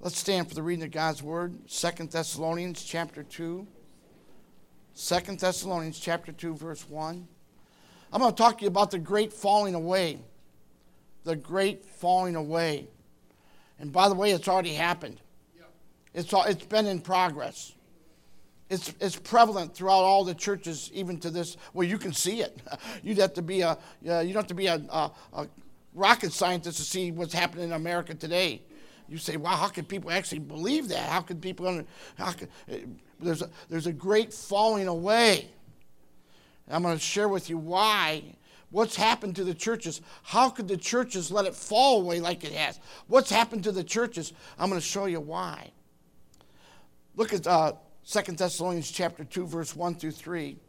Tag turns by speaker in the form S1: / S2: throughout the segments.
S1: Let's stand for the reading of God's word. 2 Thessalonians chapter 2. 2 Thessalonians chapter 2, verse 1. I'm going to talk to you about the great falling away. The great falling away. And by the way, it's already happened. It's been in progress. It's prevalent throughout all the churches, even to this. Well, you can see it. You don't have to be a rocket scientist to see what's happening in America today. You say, wow, how could people actually believe that? How could people, there's a great falling away. And I'm going to share with you why, what's happened to the churches. How could the churches let it fall away like it has? What's happened to the churches? I'm going to show you why. Look at 2 Thessalonians chapter 2, verse 1 through 3.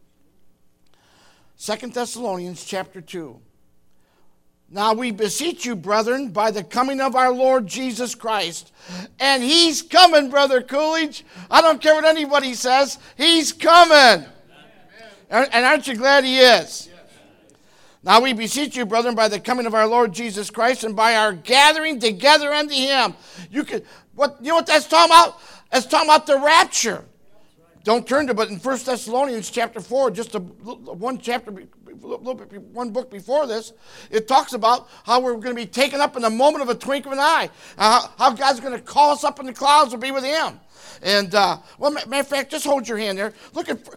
S1: 2 Thessalonians chapter 2. Now we beseech you, brethren, by the coming of our Lord Jesus Christ. And he's coming, Brother Coolidge. I don't care what anybody says. He's coming. And aren't you glad he is? Now we beseech you, brethren, by the coming of our Lord Jesus Christ and by our gathering together unto him. You know what that's talking about? That's talking about the rapture. Don't turn to, but in 1 Thessalonians chapter 4, just one book before this, it talks about how we're going to be taken up in the moment of a twinkle of an eye. How God's going to call us up in the clouds to be with him. And, matter of fact, just hold your hand there. Look at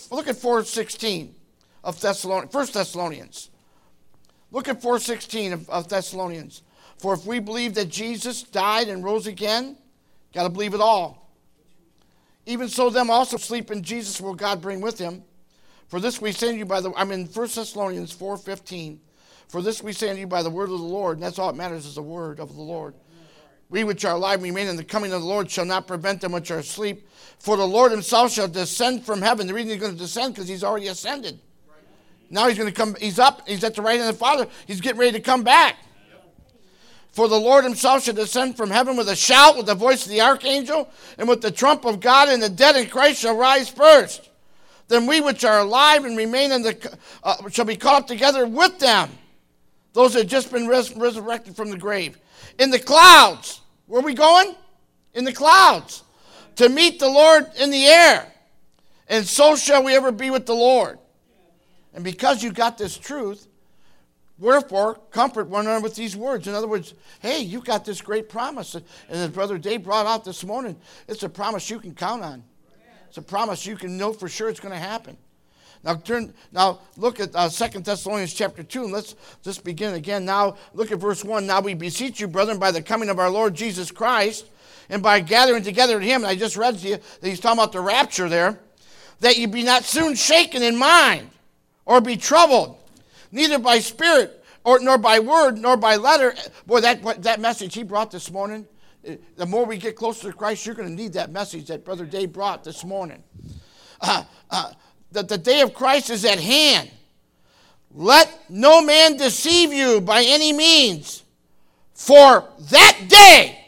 S1: 4:16 of 1 Thessalonians. Look at 4:16 of Thessalonians. For if we believe that Jesus died and rose again, got to believe it all. Even so, them also sleep in Jesus will God bring with him. For this we say to you I'm in 1 Thessalonians 4:15. For this we say to you by the word of the Lord, and that's all that matters is the word of the Lord. We which are alive remain in the coming of the Lord shall not prevent them which are asleep. For the Lord himself shall descend from heaven. The reason he's going to descend because he's already ascended. Now he's going to come, he's up, he's at the right hand of the Father. He's getting ready to come back. For the Lord himself shall descend from heaven with a shout, with the voice of the archangel, and with the trump of God, and the dead in Christ shall rise first. Then we which are alive and remain shall be caught up together with them, those that have just been resurrected from the grave. In the clouds. Where are we going? In the clouds. To meet the Lord in the air. And so shall we ever be with the Lord. And because you got this truth, wherefore, comfort one another with these words. In other words, hey, you got this great promise. And as Brother Dave brought out this morning, it's a promise you can count on. It's a promise you can know for sure it's going to happen. Now look at 2 Thessalonians chapter 2, and let's just begin again. Now look at verse 1. Now we beseech you, brethren, by the coming of our Lord Jesus Christ, and by gathering together to him, and I just read to you that he's talking about the rapture there, that you be not soon shaken in mind, or be troubled, neither by spirit, nor by word, nor by letter. Boy, that message he brought this morning, the more we get closer to Christ, you're going to need that message that Brother Dave brought this morning. That the day of Christ is at hand. Let no man deceive you by any means. For that day,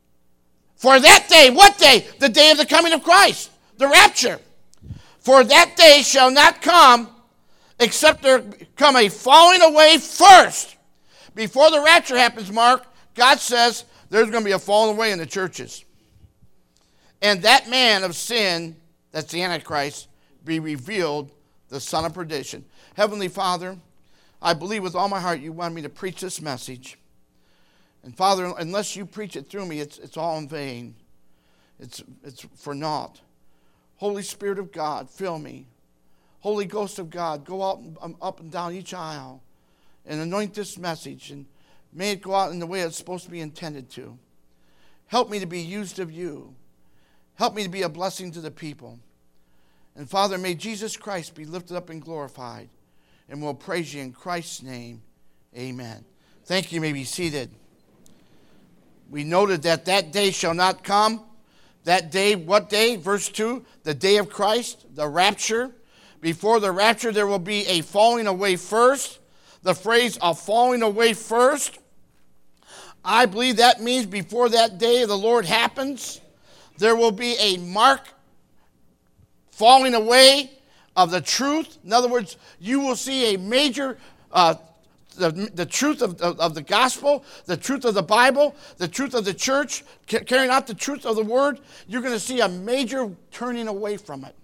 S1: what day? The day of the coming of Christ, the rapture. For that day shall not come except there come a falling away first. Before the rapture happens, Mark, God says there's going to be a falling away in the churches. And that man of sin, that's the Antichrist, be revealed, the son of perdition. Heavenly Father, I believe with all my heart you want me to preach this message. And Father, unless you preach it through me, it's all in vain. It's for naught. Holy Spirit of God, fill me. Holy Ghost of God, go out up and down each aisle and anoint this message, and may it go out in the way it's supposed to be intended to. Help me to be used of you. Help me to be a blessing to the people. And Father, may Jesus Christ be lifted up and glorified. And we'll praise you in Christ's name. Amen. Thank you. You may be seated. We noted that day shall not come. That day, what day? Verse 2, the day of Christ, the rapture. Before the rapture, there will be a falling away first. The phrase, a falling away first. I believe that means before that day of the Lord happens, there will be a mark falling away of the truth. In other words, you will see a major the truth of the gospel, the truth of the Bible, the truth of the church, carrying out the truth of the word, you're going to see a major turning away from it.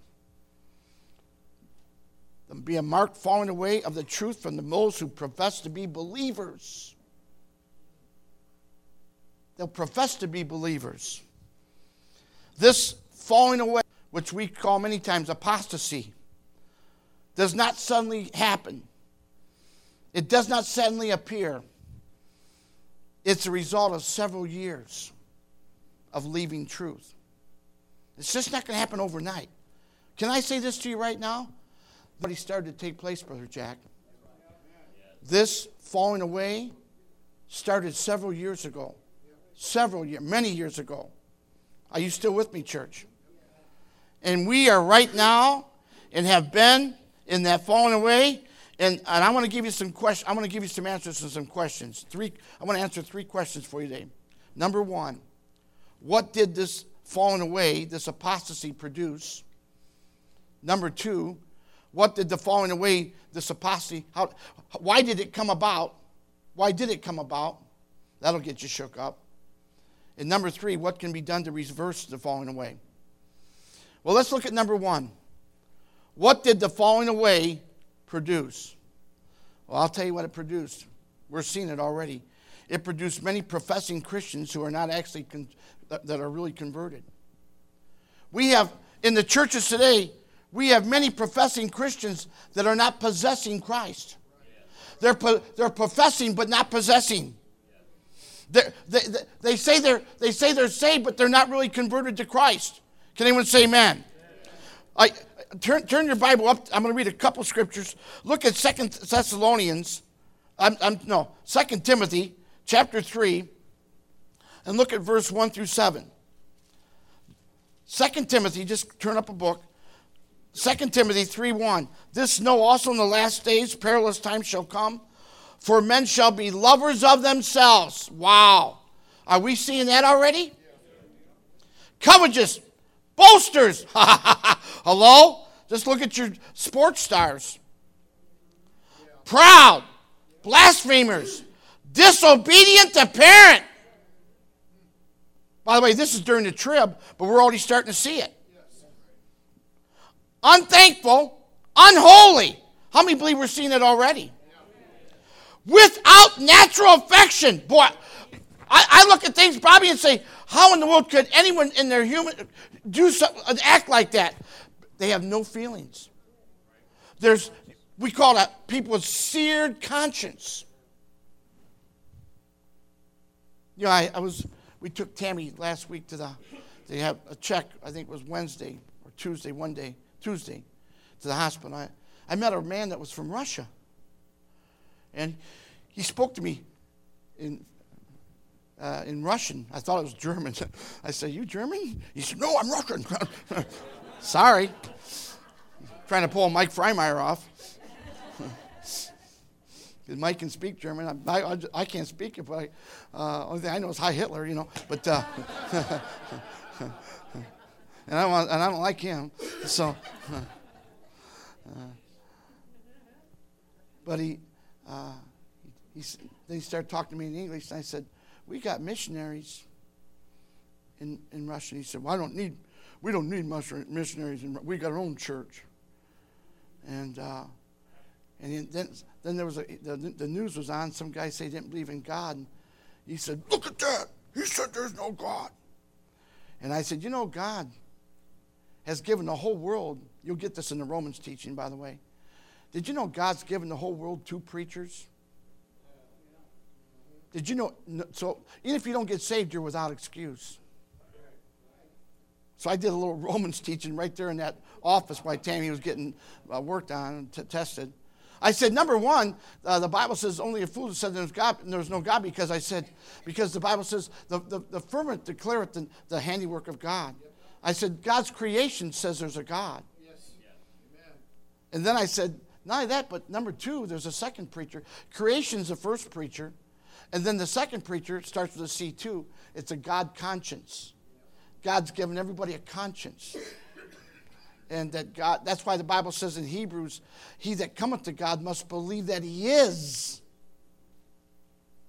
S1: There'll be a marked falling away of the truth from those who profess to be believers. They'll profess to be believers. This falling away, which we call many times apostasy, does not suddenly happen. It does not suddenly appear. It's a result of several years of leaving truth. It's just not going to happen overnight. Can I say this to you right now? What started to take place, Brother Jack. This falling away started several years ago. Many years ago. Are you still with me, church? And we are right now and have been in that falling away. And I want to give you some questions. I want to give you some answers to some questions. I want to answer 3 questions for you today. Number 1, what did this falling away, this apostasy, produce? Number 2, what did the falling away, this apostasy, why did it come about? Why did it come about? That'll get you shook up. And number 3, what can be done to reverse the falling away? Well, let's look at number 1. What did the falling away produce? Well, I'll tell you what it produced. We're seeing it already. It produced many professing Christians who are not actually, that are really converted. We have, in the churches today, we have many professing Christians that are not possessing Christ. They're professing but not possessing. They say they're saved, but they're not really converted to Christ. Can anyone say amen? Turn your Bible up. I'm going to read a couple scriptures. Look at 2 Timothy chapter 3, and look at verse 1 through 7. 2 Timothy, just turn up a book. 2 Timothy 3:1. This know also in the last days perilous times shall come, for men shall be lovers of themselves. Wow. Are we seeing that already? Covetous, boasters. Hello? Just look at your sports stars. Proud, blasphemers, disobedient to parent. By the way, this is during the trib, but we're already starting to see it. Unthankful, unholy. How many believe we're seeing it already? Without natural affection. Boy, I look at things, Bobby, and say, how in the world could anyone in their human act like that? They have no feelings. We call that people with seared conscience. You know, we took Tammy last week they have a check, I think it was Wednesday or Tuesday, Tuesday, to the hospital. I met a man that was from Russia. And he spoke to me in Russian. I thought it was German. I said, "You German?" He said, "No, I'm Russian." Sorry. Trying to pull Mike Freimeyer off. Mike can speak German. I can't speak it, but only thing I know is Hi Hitler, you know. But and I don't like him. So, but then he started talking to me in English, and I said, "We got missionaries in Russia." And he said, "Well, we don't need missionaries. We got our own church." And then there was the news was on. Some guy said he didn't believe in God. And he said, "Look at that. He said there's no God." And I said, "You know, God has given the whole world." You'll get this in the Romans teaching, by the way. Did you know God's given the whole world 2 preachers? Did you know? So even if you don't get saved, you're without excuse. So I did a little Romans teaching right there in that office while Tammy was getting worked on and tested. I said, number 1, the Bible says only a fool said there's no God, because the Bible says the firmament declareth the handiwork of God. I said, God's creation says there's a God. Yes. And then I said, not only that, but number 2, there's a second preacher. Creation's the first preacher. And then the second preacher starts with a C2. It's a God conscience. God's given everybody a conscience. And that's why the Bible says in Hebrews, he that cometh to God must believe that he is,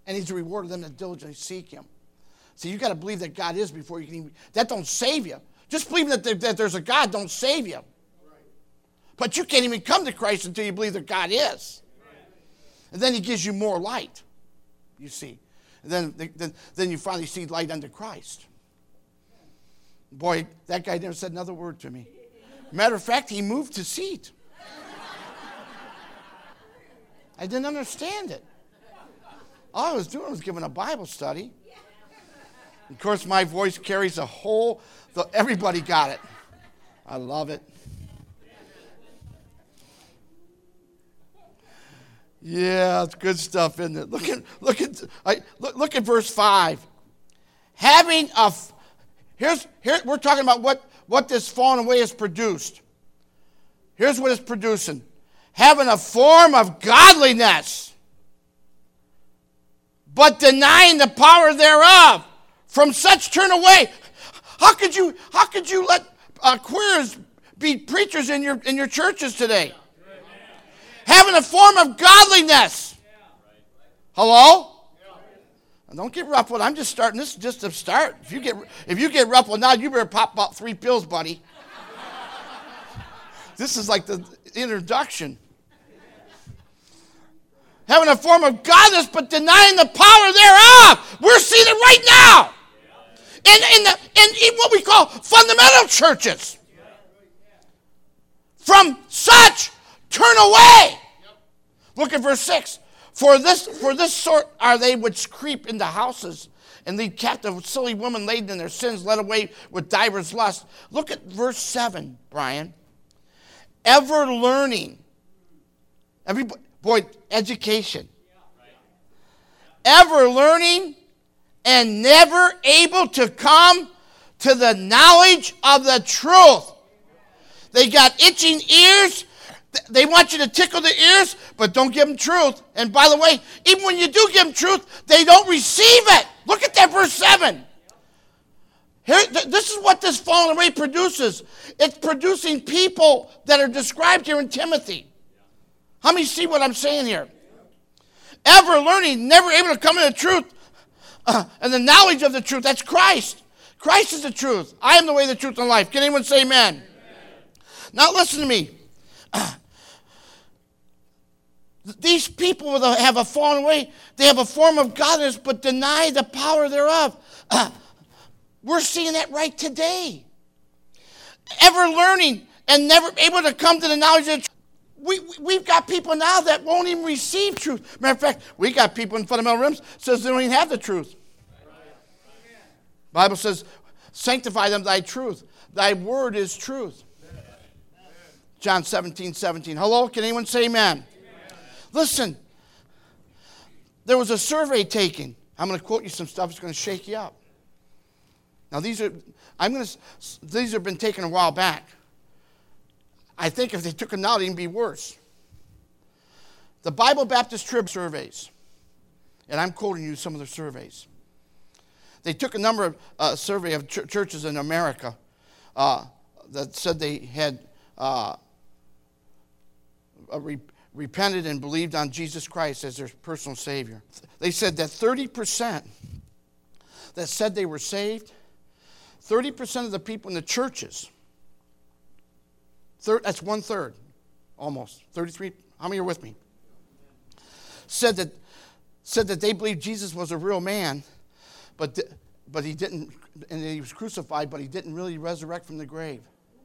S1: And he's a rewarder of them that diligently seek him. See, you got to believe that God is before you can even, that don't save you. Just believing that there's a God don't save you. But you can't even come to Christ until you believe that God is. And then he gives you more light, you see. And then you finally see light unto Christ. Boy, that guy never said another word to me. Matter of fact, he moved his seat. I didn't understand it. All I was doing was giving a Bible study. Of course, my voice carries everybody got it. I love it. Yeah, it's good stuff, isn't it? Look at verse 5. We're talking about what this falling away has produced. Here's what it's producing. Having a form of godliness, but denying the power thereof. From such turn away. How could you let queers be preachers in your churches today? Having a form of godliness. Hello? Don't get ruffled. I'm just starting. This is just a start. If you get ruffled now, you better pop about 3 pills, buddy. This is like the introduction. Having a form of godliness, but denying the power thereof. We're seeing it right now. In what we call fundamental churches. From such turn away. Look at verse 6. For this sort are they which creep into houses and lead captive silly women laden in their sins, led away with divers lusts. Look at verse 7, Brian. Ever learning. Education. Ever learning and never able to come to the knowledge of the truth. They got itching ears. They want you to tickle the ears, but don't give them truth. And by the way, even when you do give them truth, they don't receive it. Look at that verse 7. This is what this fallen away produces. It's producing people that are described here in Timothy. How many see what I'm saying here? Ever learning, never able to come to the truth, and the knowledge of the truth. That's Christ. Christ is the truth. I am the way, the truth, and life. Can anyone say amen? Now listen to me. These people that have a fallen away, they have a form of godliness, but deny the power thereof. We're seeing that right today. Ever learning and never able to come to the knowledge of the truth. We've got people now that won't even receive truth. Matter of fact, we got people in fundamental rooms says they don't even have the truth. The Bible says, sanctify them thy truth. Thy word is truth. John 17:17. Hello, can anyone say amen? Listen, there was a survey taken. I'm going to quote you some stuff that's going to shake you up. Now these have been taken a while back. I think if they took them now, it'd be worse. The Bible Baptist Trib surveys, and I'm quoting you some of the surveys. They took a number of survey of churches in America that said they had repented and believed on Jesus Christ as their personal Savior. They said that 30% that said they were saved, 30% of the people in the churches, that's 1/3, almost 33. How many are with me? Said that they believed Jesus was a real man, but he didn't, and he was crucified, but he didn't really resurrect from the grave.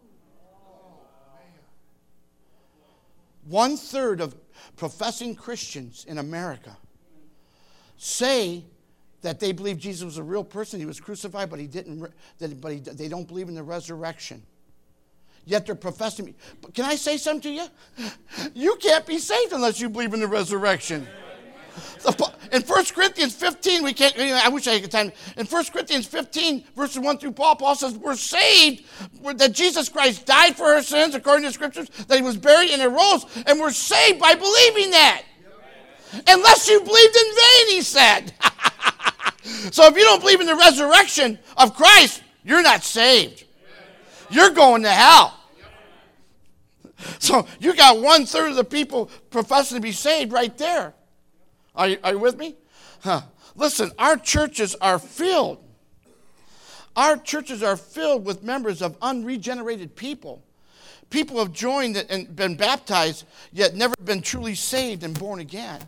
S1: 1/3 of professing Christians in America say that they believe Jesus was a real person. He was crucified, but he didn't. They don't believe in the resurrection. Yet they're professing. But can I say something to you? You can't be saved unless you believe in the resurrection. In 1 Corinthians 15, we can't. I wish I had time. In 1 Corinthians 15, verses 1 through Paul says we're saved, that Jesus Christ died for our sins according to the Scriptures, that he was buried and arose, and we're saved by believing that. Unless you believed in vain, he said. So if you don't believe in the resurrection of Christ, you're not saved. You're going to hell. So you got 1/3 of the people professing to be saved right there. Are you with me? Listen, our churches are filled. Our churches are filled with members of unregenerated people. People have joined and been baptized, yet never been truly saved and born again.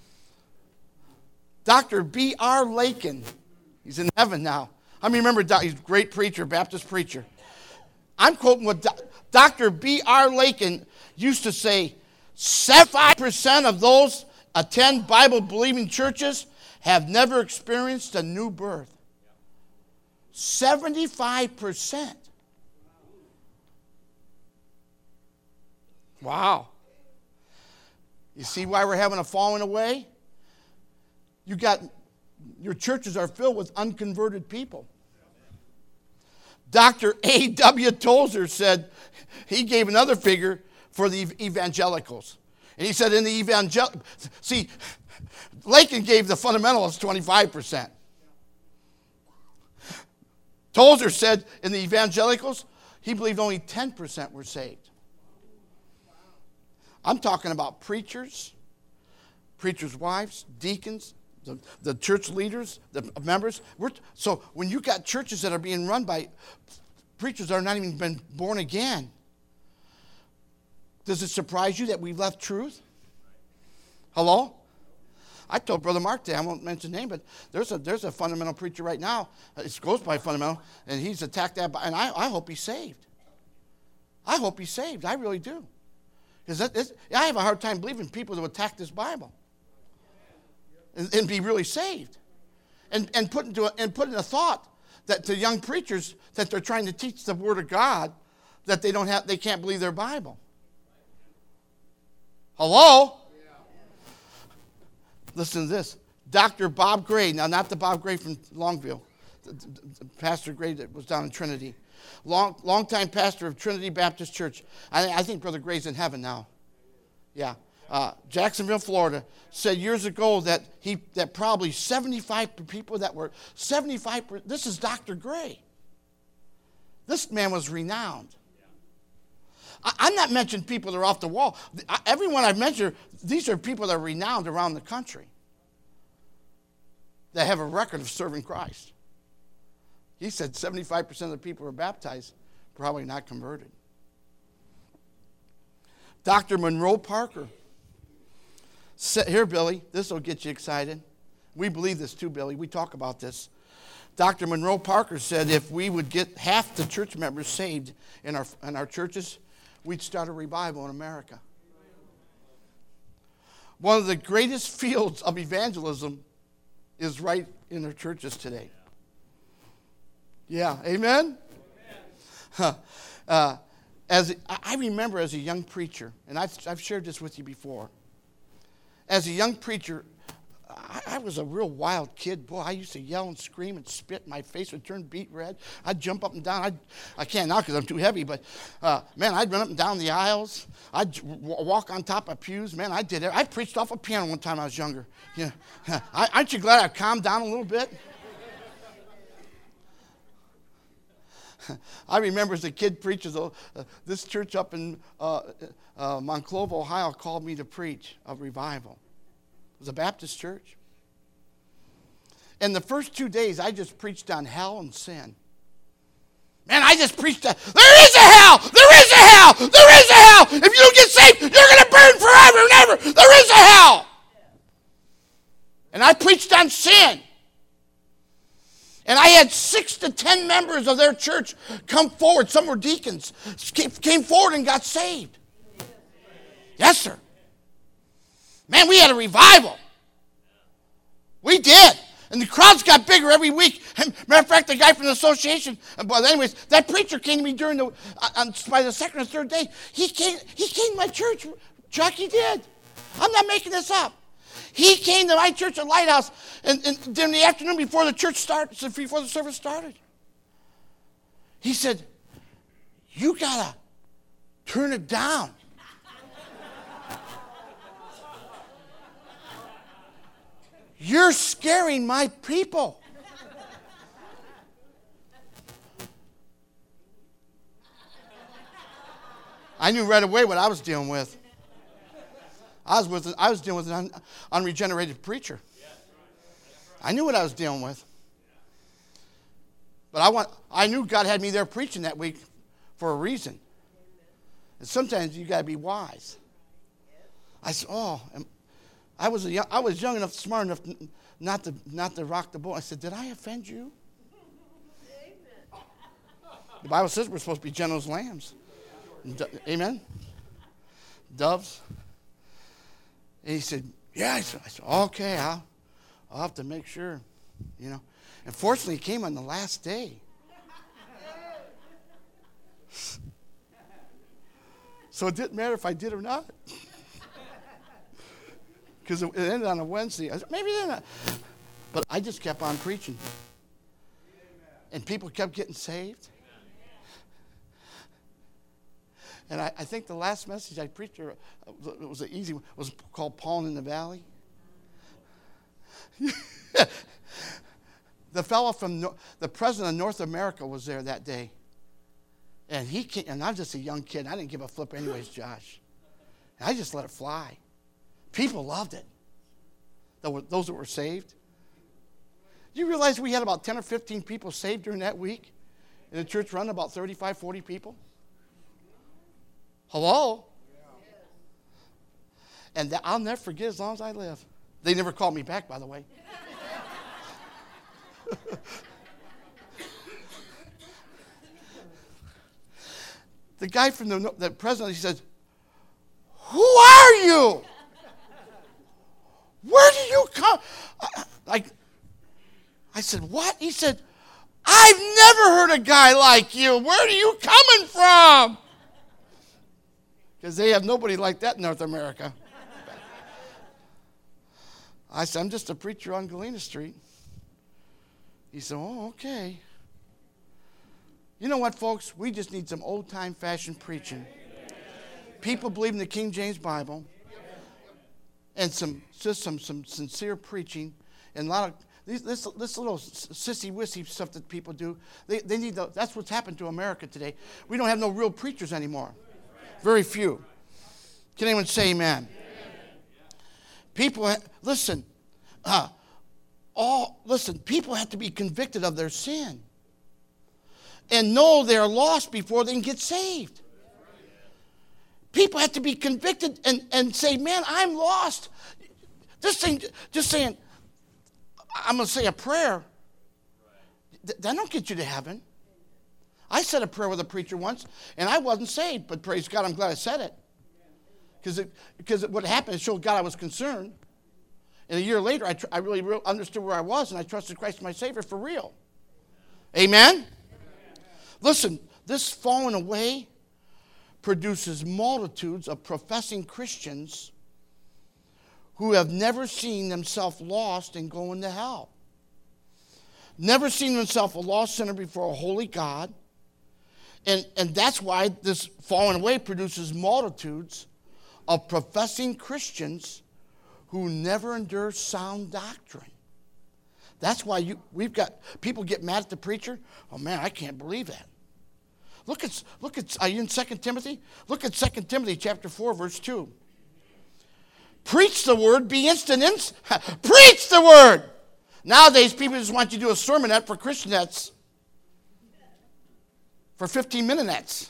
S1: Dr. B.R. Lakin, he's in heaven now. I remember he's a great preacher, Baptist preacher. I'm quoting what Dr. B.R. Lakin used to say, 75% of those attend Bible-believing churches have never experienced a new birth. 75%. Wow. You see why we're having a falling away? Your churches are filled with unconverted people. Dr. A.W. Tozer said, he gave another figure for the evangelicals. And he said in the see, Lakin gave the fundamentalists 25%. Tozer said in the evangelicals, he believed only 10% were saved. I'm talking about preachers, preachers' wives, deacons, the church leaders, the members. So when you got churches that are being run by preachers that are not even been born again, does it surprise you that we left truth? Hello? I told Brother Mark today, I won't mention his name, but there's a fundamental preacher right now. It goes by fundamental, and he's attacked that. And I hope he's saved. I hope he's saved. I really do. Because I have a hard time believing people that attack this Bible and be really saved, and put in a thought that to young preachers that they're trying to teach the Word of God that they can't believe their Bible. Hello? Listen to this. Dr. Bob Gray, now not the Bob Gray from Longview, the Pastor Gray that was down in Trinity. Long-time pastor of Trinity Baptist Church. I think Brother Gray's in heaven now. Yeah. Jacksonville, Florida, said years ago that probably 75 people that were 75%. This is Dr. Gray. This man was renowned. I'm not mentioning people that are off the wall. Everyone I've mentioned, these are people that are renowned around the country that have a record of serving Christ. He said 75% of the people who are baptized probably not converted. Dr. Monroe Parker said, here, Billy, this will get you excited. We believe this too, Billy. We talk about this. Dr. Monroe Parker said if we would get half the church members saved in our churches, we'd start a revival in America. One of the greatest fields of evangelism is right in our churches today. Yeah, amen? I remember as a young preacher, and I've shared this with you before. As a young preacher, I was a real wild kid. Boy, I used to yell and scream and spit. My face would turn beet red. I'd jump up and down. I can't now because I'm too heavy, but man, I'd run up and down the aisles. I'd walk on top of pews. Man, I did it. I preached off a piano one time when I was younger. Yeah. Aren't you glad I calmed down a little bit? I remember as a kid preacher, this church up in Monclova, Ohio, called me to preach a revival. It was a Baptist church. And the first 2 days, I just preached on hell and sin. Man, I just preached that there is a hell! There is a hell! There is a hell! If you don't get saved, you're going to burn forever and ever! There is a hell! And I preached on sin. And I had 6 to 10 members of their church come forward. Some were deacons. Came forward and got saved. Yes, sir. Man, we had a revival. We did. And the crowds got bigger every week. And matter of fact, the guy from the association, but anyways, that preacher came to me by the second or third day. He came to my church. Chuck, he did. I'm not making this up. He came to my church at Lighthouse and during the afternoon before the service started. He said, you got to turn it down. You're scaring my people. I knew right away what I was dealing with. I was dealing with an unregenerated preacher. I knew what I was dealing with. But I knew God had me there preaching that week for a reason. And sometimes you got to be wise. I said, I was young enough, smart enough not to rock the boat. I said, did I offend you? The Bible says we're supposed to be gentle as lambs. Amen? Doves. And he said, yeah. I said, okay, I'll have to make sure, And fortunately, he came on the last day. So it didn't matter if I did or not. Because it ended on a Wednesday. I said, maybe they're not. But I just kept on preaching. And people kept getting saved. And I think the last message I preached, it was an easy one, was called Paul in the Valley. The fellow the president of North America was there that day. And he came, and I'm just a young kid. I didn't give a flip anyways, Josh. And I just let it fly. People loved it. Those that were saved. You realize we had about 10 or 15 people saved during that week? In the church run, about 35, 40 people? Hello? And I'll never forget as long as I live. They never called me back, by the way. The guy from the president, he says, who are you? Where do you come? I said, what? He said, I've never heard a guy like you. Where are you coming from? Because they have nobody like that in North America. I said, I'm just a preacher on Galena Street. He said, oh, okay. You know what, folks? We just need some old-time fashion preaching. People believe in the King James Bible. And some sincere preaching. And a lot of this little sissy-wissy stuff that people do. They need that's what's happened to America today. We don't have no real preachers anymore. Very few. Can anyone say amen? People, listen. People have to be convicted of their sin and know they're lost before they can get saved. People have to be convicted and say, man, I'm lost. Just saying, I'm going to say a prayer, that don't get you to heaven. I said a prayer with a preacher once, and I wasn't saved, but praise God, I'm glad I said it. Because what happened, it showed God I was concerned. And a year later, I really understood where I was, and I trusted Christ my Savior for real. Amen? Listen, this falling away produces multitudes of professing Christians who have never seen themselves lost and going to hell. Never seen themselves a lost sinner before a holy God. And that's why this falling away produces multitudes of professing Christians who never endure sound doctrine. That's why we've got people get mad at the preacher. Oh man, I can't believe that. Look at are you in 2 Timothy? Look at 2 Timothy chapter 4, verse 2. Preach the word, be instant. Preach the word. Nowadays, people just want you to do a sermonette for Christianettes. For 15 minutettes.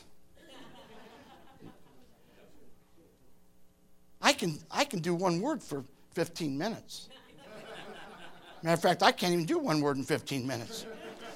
S1: I can do one word for 15 minutes. Matter of fact, I can't even do one word in 15 minutes.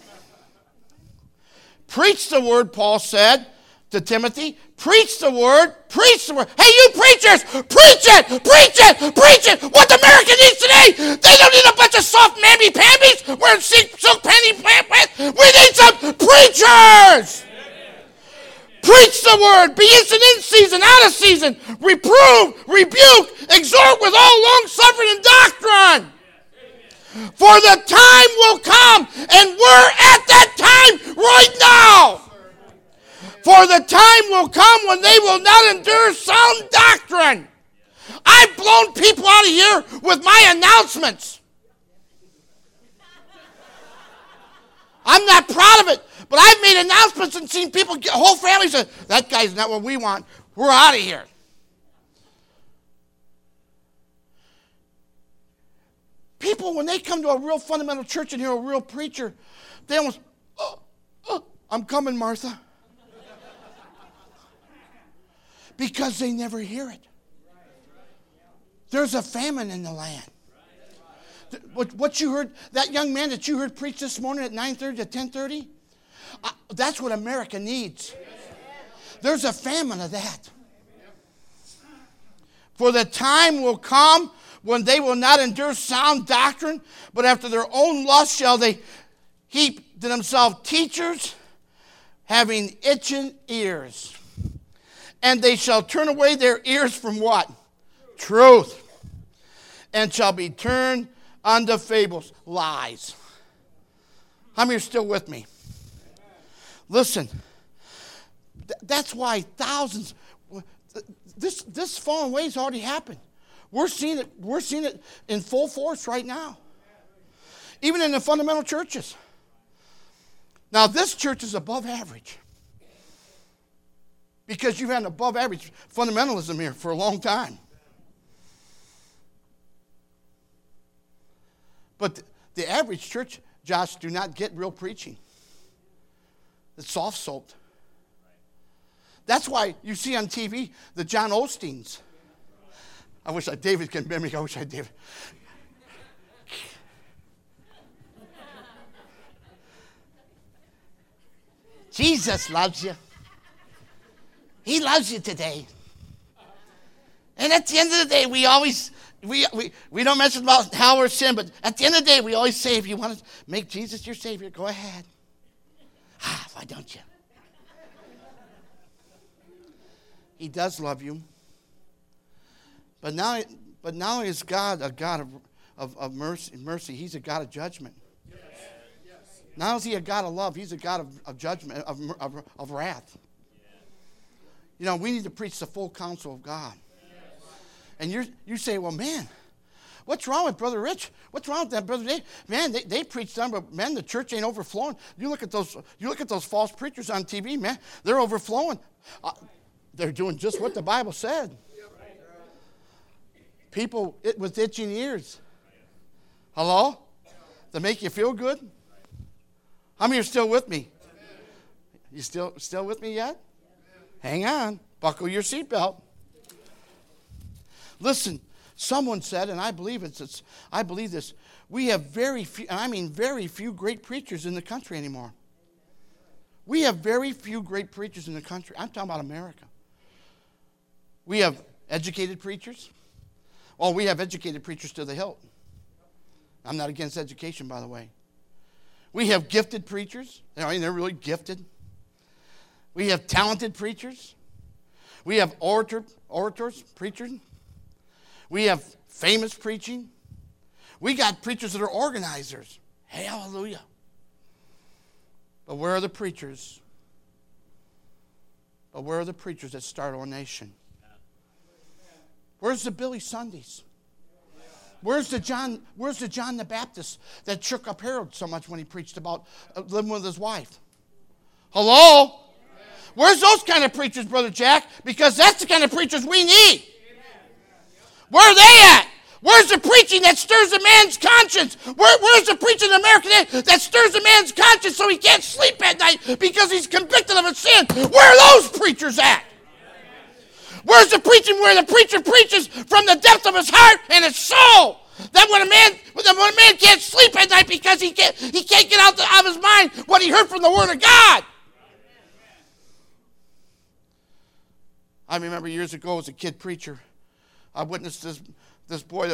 S1: Preach the word, Paul said to Timothy. Preach the word. Preach the word. Hey, you preachers, preach it, preach it, preach it. What America needs today, they don't need a bunch of soft mamby-pambies wearing silk panty pants. We need some preachers. Preach the word. Be instant in season, out of season. Reprove, rebuke, exhort with all long suffering and doctrine. For the time will come, and we're at that time right now. For the time will come when they will not endure sound doctrine. I've blown people out of here with my announcements. I'm not proud of it, but I've made announcements and seen people, whole families say, that guy's not what we want. We're out of here. People, when they come to a real fundamental church and hear a real preacher, they almost, I'm coming, Martha. Because they never hear it. There's a famine in the land. What you heard, that young man that you heard preach this morning at 9:30 to 10:30, that's what America needs. There's a famine of that. For the time will come when they will not endure sound doctrine, but after their own lust shall they heap to themselves teachers having itching ears. And they shall turn away their ears from what? Truth. And shall be turned unto fables, lies. How many are still with me? Listen, that's why thousands, this fallen way has already happened. We're seeing it in full force right now. Even in the fundamental churches. Now this church is above average. Because you've had an above average fundamentalism here for a long time. But the average church, Josh, do not get real preaching. It's soft-soaped. That's why you see on TV the John Osteens. I wish David can mimic. I wish I did. Jesus loves you. He loves you today. And at the end of the day, we don't mention about hell or sin, but at the end of the day, we always say, if you want to make Jesus your Savior, go ahead. Why don't you? He does love you. But now is God a God of mercy. He's a God of judgment. Now is he a God of love. He's a God of judgment, of wrath. You know, we need to preach the full counsel of God. And you say, well, man, what's wrong with Brother Rich? What's wrong with that Brother Dave? Man, they preach them, but man, the church ain't overflowing. You look at those false preachers on TV, man, they're overflowing. They're doing just what the Bible said. People with itching ears. Hello? To make you feel good? How many are still with me? You still with me yet? Hang on. Buckle your seatbelt. Listen, someone said, and I believe I believe this, we have very few, and I mean very few great preachers in the country anymore. We have very few great preachers in the country. I'm talking about America. We have educated preachers. Well, we have educated preachers to the hilt. I'm not against education, by the way. We have gifted preachers. I mean, they're really gifted. We have talented preachers. We have orators preaching. We have famous preaching. We got preachers that are organizers. Hey, hallelujah. But where are the preachers? But where are the preachers that start our nation? Where's the Billy Sundays? Where's the John the Baptist that shook up Herod so much when he preached about living with his wife? Hello? Where's those kind of preachers, Brother Jack? Because that's the kind of preachers we need. Where are they at? Where's the preaching that stirs a man's conscience? Where's the preaching in America that stirs a man's conscience so he can't sleep at night because he's convicted of a sin? Where are those preachers at? Where's the preaching where the preacher preaches from the depth of his heart and his soul? That when a man can't sleep at night because he can't get out of his mind what he heard from the Word of God. I remember years ago as a kid preacher, I witnessed this boy that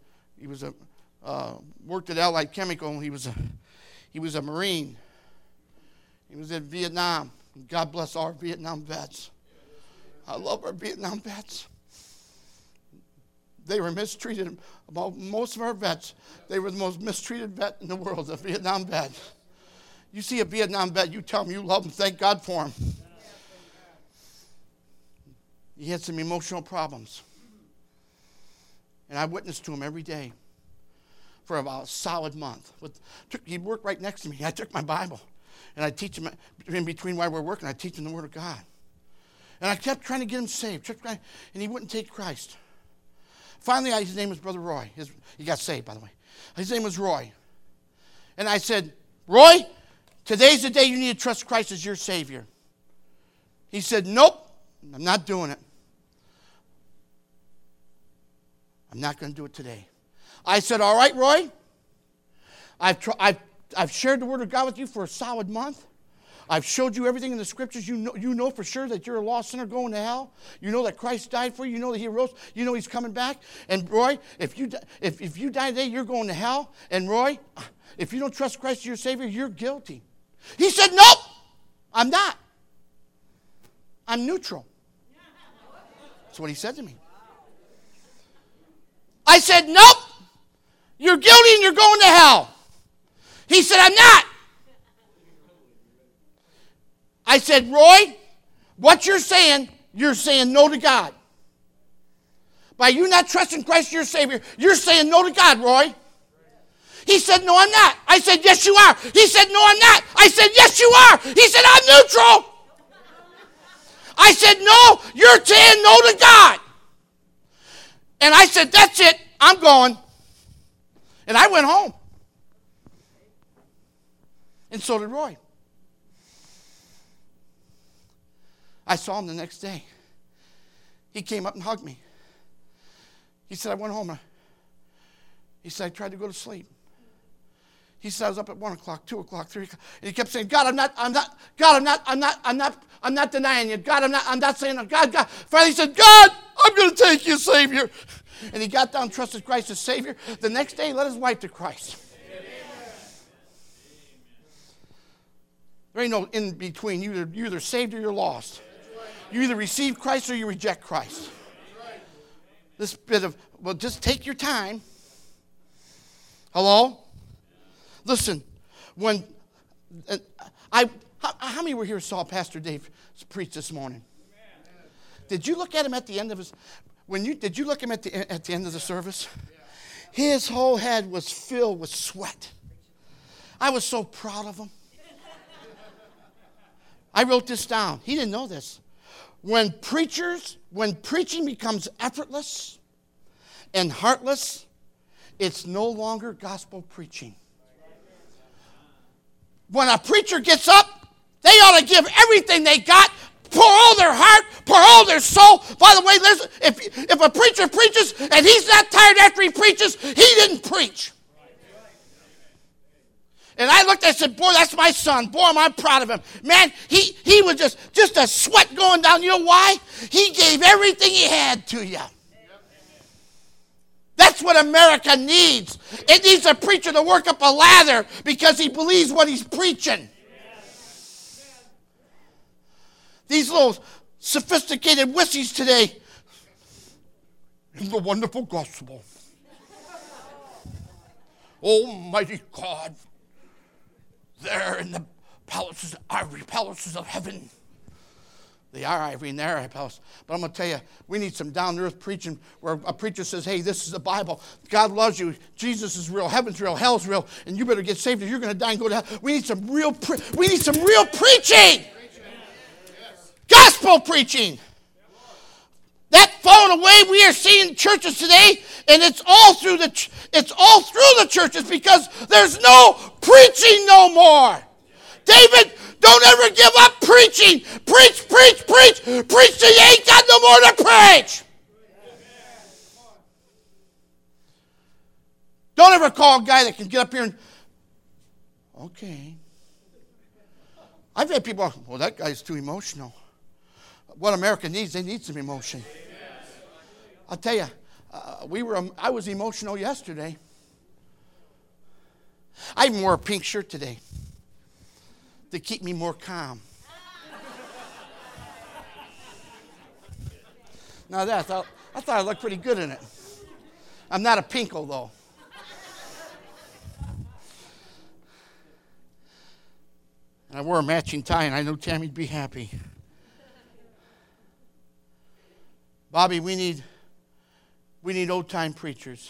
S1: worked at Allied Chemical. He was a Marine. He was in Vietnam. God bless our Vietnam vets. I love our Vietnam vets. They were mistreated. About most of our vets, they were the most mistreated vet in the world, a Vietnam vet. You see a Vietnam vet, you tell him you love him, thank God for him. He had some emotional problems. And I witnessed to him every day for about a solid month. He'd work right next to me. I took my Bible, and I'd teach him in between while we're working, I'd teach him the Word of God. And I kept trying to get him saved, and he wouldn't take Christ. Finally, his name was Brother Roy. He got saved, by the way. His name was Roy. And I said, Roy, today's the day you need to trust Christ as your Savior. He said, nope, I'm not doing it. I'm not going to do it today. I said, all right, Roy, I've shared the Word of God with you for a solid month. I've showed you everything in the Scriptures. You know for sure that you're a lost sinner going to hell. You know that Christ died for you. You know that He rose. You know He's coming back. And Roy, if you die today, you're going to hell. And Roy, if you don't trust Christ as your Savior, you're guilty. He said, nope, I'm not. I'm neutral. That's what he said to me. I said, nope, you're guilty and you're going to hell. He said, I'm not. I said, Roy, what you're saying no to God. By you not trusting Christ your Savior, you're saying no to God, Roy. He said, no, I'm not. I said, yes, you are. He said, no, I'm not. I said, yes, you are. He said, I'm neutral. I said, no, you're saying no to God. And I said, that's it. I'm going. And I went home. And so did Roy. I saw him the next day. He came up and hugged me. He said, I went home. He said, I tried to go to sleep. He said, I was up at 1 o'clock, 2 o'clock, 3 o'clock. And he kept saying, God, I'm not denying you. God, I'm not saying, God. Finally he said, God, I'm going to take you, Savior. And he got down, trusted Christ as Savior. The next day, he led his wife to Christ. There ain't no in between. You're either saved or you're lost. You either receive Christ or you reject Christ. This bit of, well, just take your time. Hello? Listen, when how many were here saw Pastor Dave preach this morning? Did you look at him at the end of his? Did you look at him at the end of the service? His whole head was filled with sweat. I was so proud of him. I wrote this down. He didn't know this. When preaching becomes effortless and heartless, it's no longer gospel preaching. When a preacher gets up, they ought to give everything they got, pour all their heart, pour all their soul. By the way, if a preacher preaches and he's not tired after he preaches, he didn't preach. And I looked and said, boy, that's my son. Boy, I'm proud of him. Man, he was just a sweat going down. You know why? He gave everything he had to you. That's what America needs. It needs a preacher to work up a lather because he believes what he's preaching. These little sophisticated wussies today, in the wonderful gospel. Almighty God, there in the palaces, ivory palaces of heaven. They are ivory and they're palace. But I'm going to tell you, we need some down-to-earth preaching where a preacher says, hey, this is the Bible. God loves you. Jesus is real. Heaven's real. Hell's real. And you better get saved or you're going to die and go to hell. We need some real preaching. Gospel preaching. That fallen away we are seeing churches today, and it's all through the churches because there's no preaching no more. David, don't ever give up preaching. Preach, preach, preach. Preach till you ain't got no more to preach. Don't ever call a guy that can get up here and, okay. I've had people, well, that guy's too emotional. What America needs, they need some emotion. I'll tell you, I was emotional yesterday. I even wore a pink shirt today to keep me more calm. Now I thought I looked pretty good in it. I'm not a pinko though. And I wore a matching tie, and I knew Tammy'd be happy. Bobby, we need old-time preachers.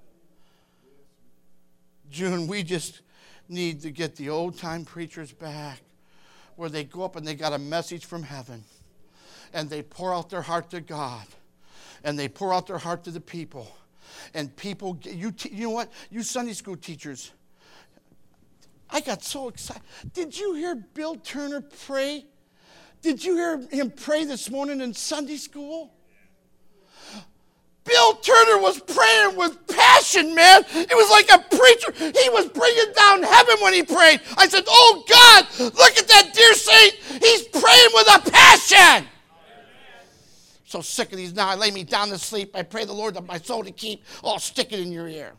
S1: June, we just need to get the old-time preachers back where they go up and they got a message from heaven and they pour out their heart to God and they pour out their heart to the people And people, you know what? You Sunday school teachers, I got so excited. Did you hear Bill Turner pray? Did you hear him pray this morning in Sunday school? Bill Turner was praying with passion, man. It was like a preacher. He was bringing down heaven when he prayed. I said, oh, God, look at that dear saint. He's praying with a passion. So sick of these now. I lay me down to sleep. I pray the Lord that my soul to keep. Oh, stick it in your ear.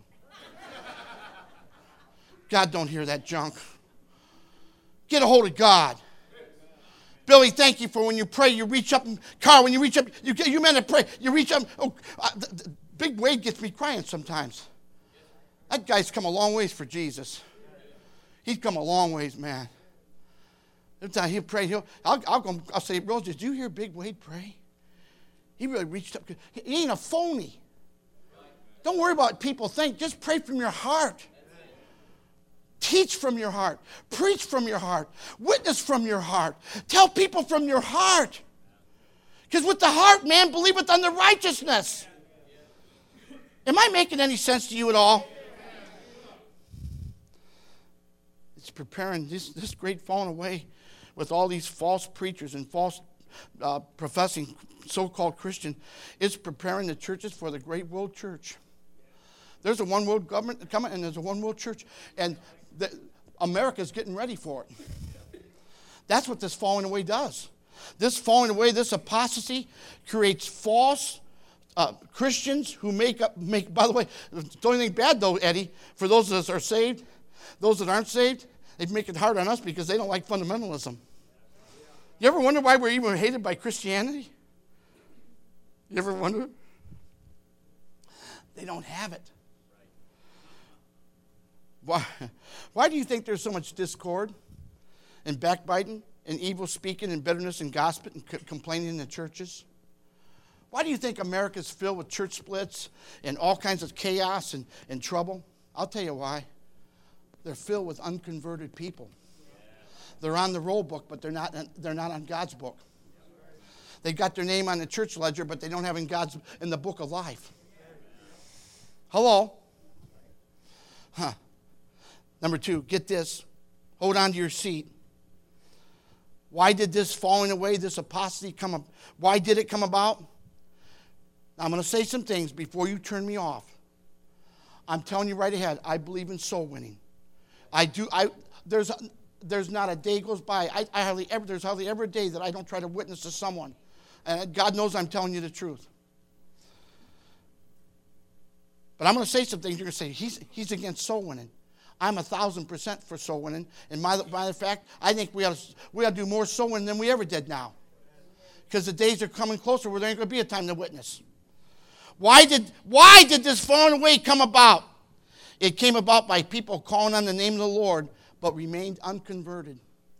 S1: God don't hear that junk. Get a hold of God. Billy, thank you for when you pray, you reach up. And Carl, when you reach up, you meant to pray. You reach up. Oh, Big Wade gets me crying sometimes. That guy's come a long ways for Jesus. He's come a long ways, man. Every time he'll pray, I'll say, Rose, did you hear Big Wade pray? He really reached up. He ain't a phony. Don't worry about what people think. Just pray from your heart. Teach from your heart. Preach from your heart. Witness from your heart. Tell people from your heart. Because with the heart, man believeth unto righteousness. Am I making any sense to you at all? It's preparing this great falling away with all these false preachers and false professing so-called Christian. It's preparing the churches for the great world church. There's a one world government coming, and there's a one world church. And America's getting ready for it. That's what this falling away does. This falling away, this apostasy, creates false Christians who make. By the way, don't think bad though, Eddie. For those that are saved, those that aren't saved, they make it hard on us because they don't like fundamentalism. You ever wonder why we're even hated by Christianity? You ever wonder? They don't have it. Why do you think there's so much discord and backbiting and evil speaking and bitterness and gossip and complaining in the churches? Why do you think America's filled with church splits and all kinds of chaos and trouble? I'll tell you why. They're filled with unconverted people. They're on the roll book, but they're not on God's book. They got their name on the church ledger, but they don't have in the book of life. Hello? Huh. Number 2, get this. Hold on to your seat. Why did this falling away, this apostasy come up? Why did it come about? Now, I'm going to say some things before you turn me off. I'm telling you right ahead, I believe in soul winning. I do. There's not a day goes by. There's hardly ever a day that I don't try to witness to someone. And God knows I'm telling you the truth. But I'm going to say some things. You're going to say, he's against soul winning. I'm 1,000% for soul winning. And matter of fact, I think we ought to do more soul winning than we ever did now. Because the days are coming closer where there ain't going to be a time to witness. Why did this falling away come about? It came about by people calling on the name of the Lord, but remained unconverted.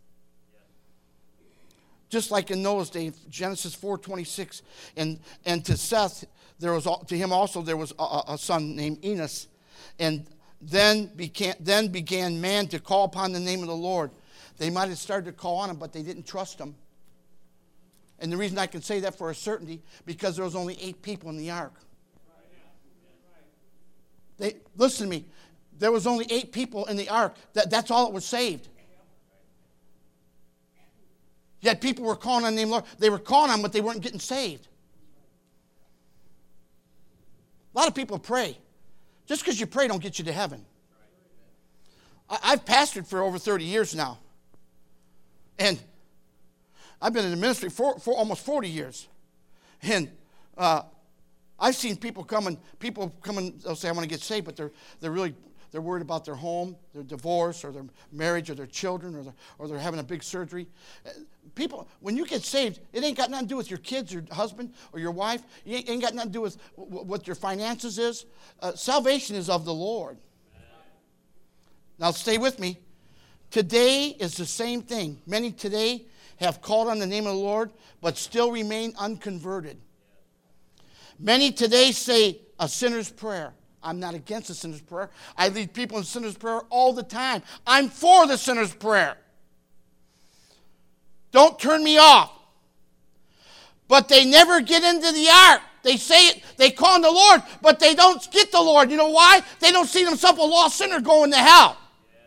S1: Just like in Noah's day, Genesis 4:26, and to Seth, to him also there was a son named Enos, and then began man to call upon the name of the Lord. They might have started to call on him, but they didn't trust him. And the reason I can say that for a certainty, because there was only 8 people in the ark. Listen to me. There was only 8 people in the ark. That's all that was saved. Yet people were calling on the name of the Lord. They were calling on him, but they weren't getting saved. A lot of people pray. Just because you pray don't get you to heaven. I've pastored for over 30 years now. And I've been in the ministry for almost 40 years. And I've seen people come and they'll say, I want to get saved, but they're worried about their home, their divorce, or their marriage, or their children, or they're having a big surgery. People, when you get saved, it ain't got nothing to do with your kids, your husband, or your wife. It ain't got nothing to do with what your finances is. Salvation is of the Lord. Now stay with me. Today is the same thing. Many today have called on the name of the Lord, but still remain unconverted. Many today say a sinner's prayer. I'm not against the sinner's prayer. I lead people in sinner's prayer all the time. I'm for the sinner's prayer. Don't turn me off. But they never get into the ark. They say it, they call on the Lord, but they don't get the Lord. You know why? They don't see themselves a lost sinner going to hell.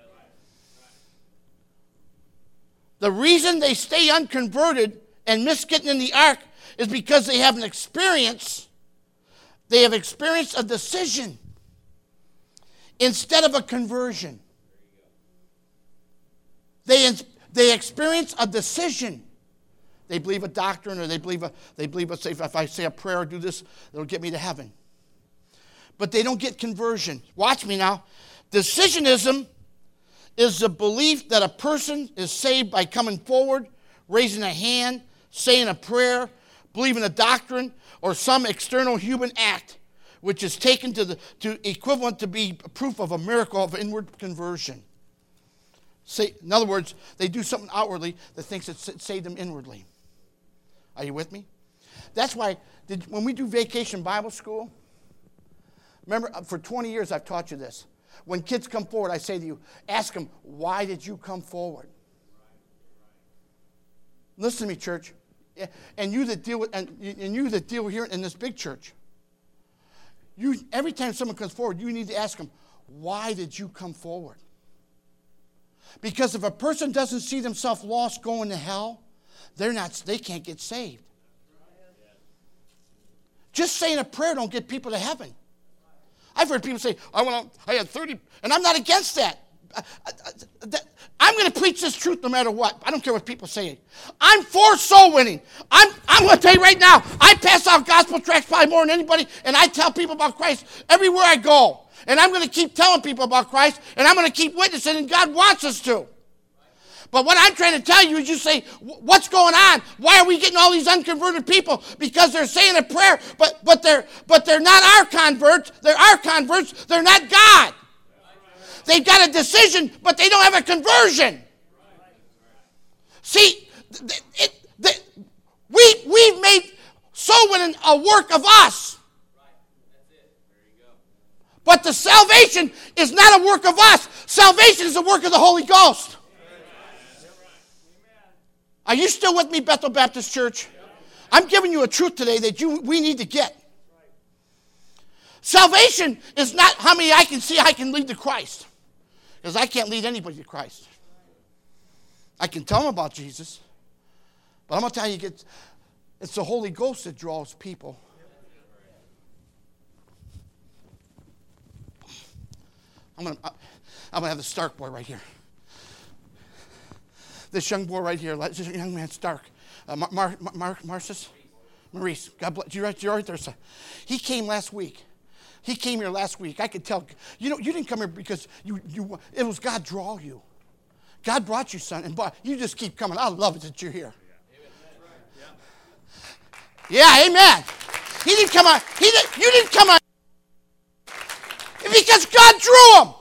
S1: The reason they stay unconverted and miss getting in the ark is because they have an experience. They have experienced a decision instead of a conversion. They experience a decision. They believe a doctrine, or they believe say, if I say a prayer or do this, it'll get me to heaven. But they don't get conversion. Watch me now. Decisionism is the belief that a person is saved by coming forward, raising a hand, saying a prayer, believing a doctrine, or some external human act, which is taken to equivalent to be proof of a miracle of inward conversion. In other words, they do something outwardly that thinks it saved them inwardly. Are you with me? That's why when we do Vacation Bible School, remember, for 20 years I've taught you this. When kids come forward, I say to you, ask them, why did you come forward? Listen to me, church. And you that deal with, and you that deal here in this big church, every time someone comes forward, you need to ask them, why did you come forward? Because if a person doesn't see themselves lost going to hell, they can't get saved. Just saying a prayer don't get people to heaven. I've heard people say, I had 30, and I'm not against that. I'm going to preach this truth no matter what. I don't care what people say. I'm for soul winning. I'm going to tell you right now, I pass out gospel tracts probably more than anybody, and I tell people about Christ everywhere I go. And I'm going to keep telling people about Christ, and I'm going to keep witnessing, and God wants us to. But what I'm trying to tell you is you say, what's going on? Why are we getting all these unconverted people? Because they're saying a prayer, but they're not our converts. They're our converts. They're not God. They've got a decision, but they don't have a conversion. See, we've made soul winning a work of us. But the salvation is not a work of us. Salvation is a work of the Holy Ghost. Are you still with me, Bethel Baptist Church? I'm giving you a truth today that we need to get. Salvation is not how many I can lead to Christ. Because I can't lead anybody to Christ. I can tell them about Jesus. But I'm going to tell you, it's the Holy Ghost that draws people. I'm going to have the Stark boy right here. This young boy right here, this young man, Stark. Maurice. God bless you. You're right there, son. He came last week. He came here last week. I could tell. You didn't come here because it was God draw you. God brought you, son, and you just keep coming. I love it that you're here. Yeah, amen. He didn't come on. You didn't come on because God drew him.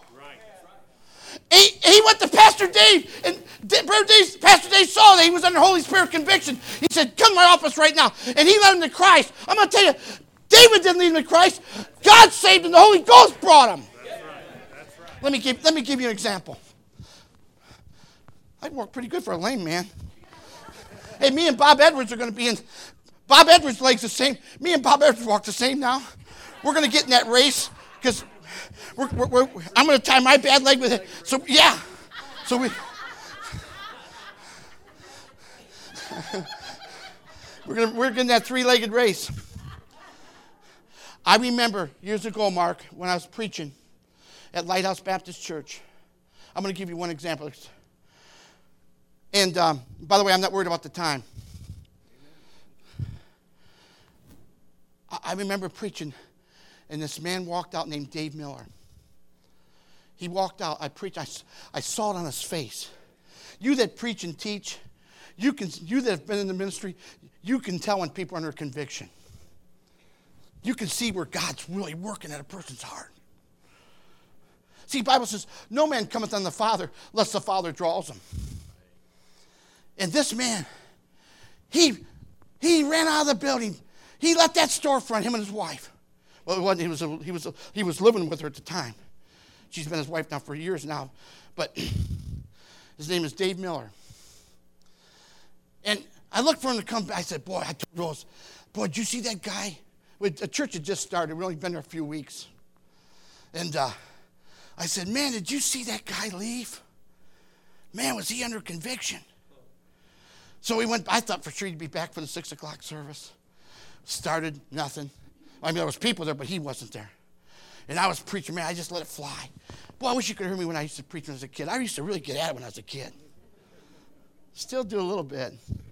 S1: He went to Pastor Dave, and Pastor Dave saw that he was under Holy Spirit conviction. He said, come to my office right now. And he led him to Christ. I'm going to tell you, David didn't lead him to Christ. God saved him. The Holy Ghost brought him. That's right. Let me give you an example. I work pretty good for a lame man. Hey, me and Bob Edwards are going to be in. Bob Edwards' legs the same. Me and Bob Edwards walk the same now. We're going to get in that race because I'm going to tie my bad leg with it. So, yeah. So we're getting that three-legged race. I remember years ago, Mark, when I was preaching at Lighthouse Baptist Church. I'm going to give you one example. And by the way, I'm not worried about the time. I remember preaching, and this man walked out named Dave Miller. He walked out. I preached. I saw it on his face. You that preach and teach, you that have been in the ministry, you can tell when people are under conviction. You can see where God's really working at a person's heart. See, the Bible says, no man cometh unto the Father unless the Father draws him. And this man, he ran out of the building. He left that storefront, him and his wife. Well, it wasn't. He was living with her at the time. She's been his wife now for years now. But his name is Dave Miller. And I looked for him to come back. I said, boy, I told Rose, boy, did you see that guy The church had just started. We'd only been there a few weeks. And I said, man, did you see that guy leave? Man, was he under conviction? So we went. I thought for sure he'd be back for the 6 o'clock service. Started, nothing. I mean, there was people there, but he wasn't there. And I was preaching, man, I just let it fly. Boy, I wish you could hear me when I used to preach when I was a kid. I used to really get at it when I was a kid. Still do a little bit.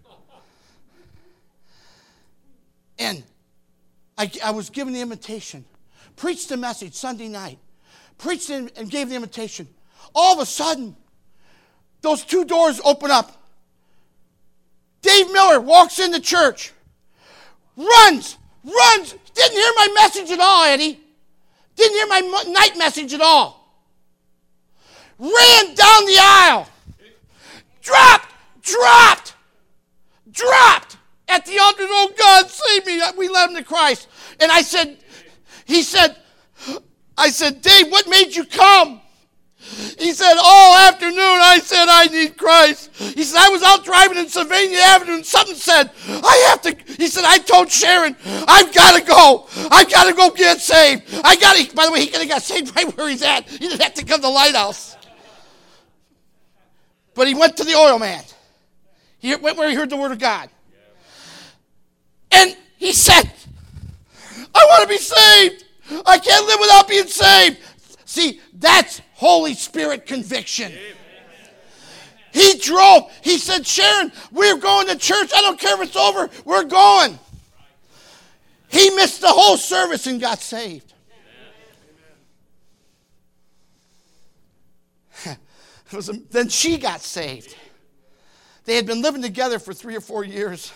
S1: And I was given the invitation. Preached the message Sunday night. Preached and gave the invitation. All of a sudden, those two doors open up. Dave Miller walks in the church. Runs. Didn't hear my message at all, Eddie. Didn't hear my night message at all. Ran down the aisle. Dropped at the altar. Oh, God, save me. We led him to Christ. And I said, Dave, what made you come? He said, all afternoon, I said, I need Christ. He said, I was out driving in Sylvania Avenue and something said, he said, I told Sharon, I've got to go. I've got to go get saved. By the way, he could have got saved right where he's at. He didn't have to come to Lighthouse. But he went to the oil man. He went where he heard the word of God. And he said, I want to be saved. I can't live without being saved. See, that's Holy Spirit conviction. He drove. He said, Sharon, we're going to church. I don't care if it's over. We're going. He missed the whole service and got saved. Then she got saved. They had been living together for 3 or 4 years.